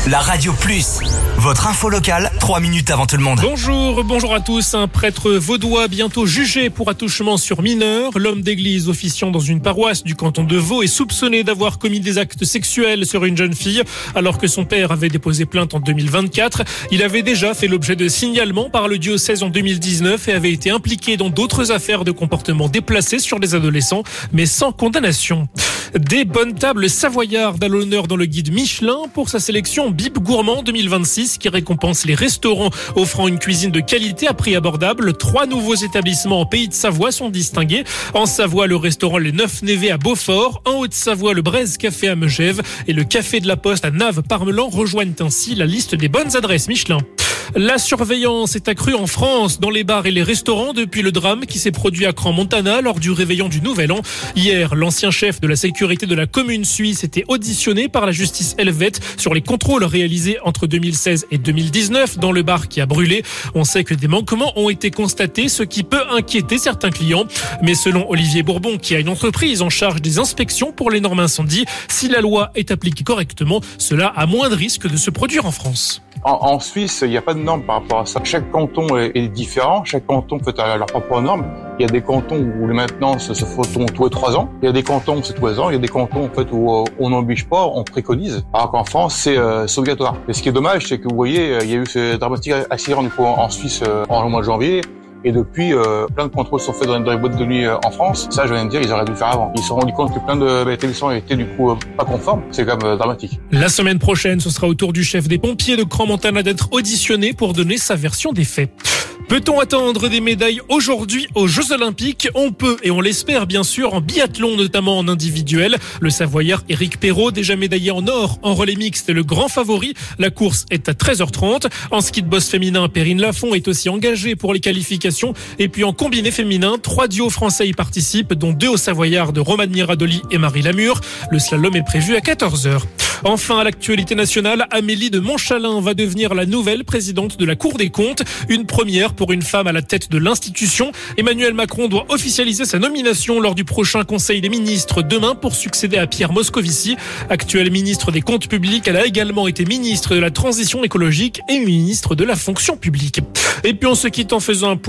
La Radio Plus, votre info locale, 3 minutes avant tout le monde. Bonjour à tous. Un prêtre vaudois bientôt jugé pour attouchement sur mineur. L'homme d'église officiant dans une paroisse du canton de Vaud est soupçonné d'avoir commis des actes sexuels sur une jeune fille alors que son père avait déposé plainte en 2024. Il avait déjà fait l'objet de signalements par le diocèse en 2019 et avait été impliqué dans d'autres affaires de comportement déplacé sur des adolescents, mais sans condamnation. Des bonnes tables savoyardes à l'honneur dans le guide Michelin pour sa sélection Bib Gourmand 2026 qui récompense les restaurants offrant une cuisine de qualité à prix abordable. 3 nouveaux établissements en Pays de Savoie sont distingués. En Savoie, le restaurant Les Neuf Névés à Beaufort. En Haute-Savoie, le Braise Café à Megève et le Café de la Poste à Naves-Parmelan rejoignent ainsi la liste des bonnes adresses Michelin. La surveillance est accrue en France dans les bars et les restaurants depuis le drame qui s'est produit à Crans-Montana lors du réveillon du Nouvel An. Hier, l'ancien chef de la sécurité de la commune suisse était auditionné par la justice helvète sur les contrôles réalisés entre 2016 et 2019 dans le bar qui a brûlé. On sait que des manquements ont été constatés, ce qui peut inquiéter certains clients. Mais selon Olivier Bourbon, qui a une entreprise en charge des inspections pour les normes incendie, si la loi est appliquée correctement, cela a moins de risques de se produire en France. En Suisse, il n'y a pas de normes par rapport à ça. Chaque canton est différent. Chaque canton fait leurs propres normes. Il y a des cantons où les maintenances se font tous les 3 ans. Il y a des cantons où c'est tous les ans. Il y a des cantons en fait où on n'oblige pas, on préconise. Alors qu'en France, c'est obligatoire. Et ce qui est dommage, c'est que vous voyez, il y a eu ce dramatique accident en Suisse en mois de janvier. Et depuis, plein de contrôles sont faits dans les boîtes de nuit en France. Ça, je viens de dire, ils auraient dû le faire avant. Ils se sont rendus compte que plein d'établissements étaient du coup pas conformes. C'est quand même dramatique. La semaine prochaine, ce sera au tour du chef des pompiers de Crans-Montana d'être auditionné pour donner sa version des faits. Peut-on attendre des médailles aujourd'hui aux Jeux Olympiques ? On peut et on l'espère bien sûr en biathlon, notamment en individuel. Le Savoyard Éric Perrault, déjà médaillé en or en relais mixte, est le grand favori. La course est à 13h30. En ski de boss féminin, Perrine Lafont est aussi engagée pour les qualifications. Et puis en combiné féminin, 3 duos français y participent, dont 2 au Savoyard de Romane Miradoli et Marie Lamure. Le slalom est prévu à 14h. Enfin, à l'actualité nationale, Amélie de Montchalin va devenir la nouvelle présidente de la Cour des comptes. Une première pour une femme à la tête de l'institution. Emmanuel Macron doit officialiser sa nomination lors du prochain Conseil des ministres demain pour succéder à Pierre Moscovici. Actuel ministre des Comptes publics, elle a également été ministre de la Transition écologique et ministre de la Fonction publique. Et puis on se quitte en faisant un point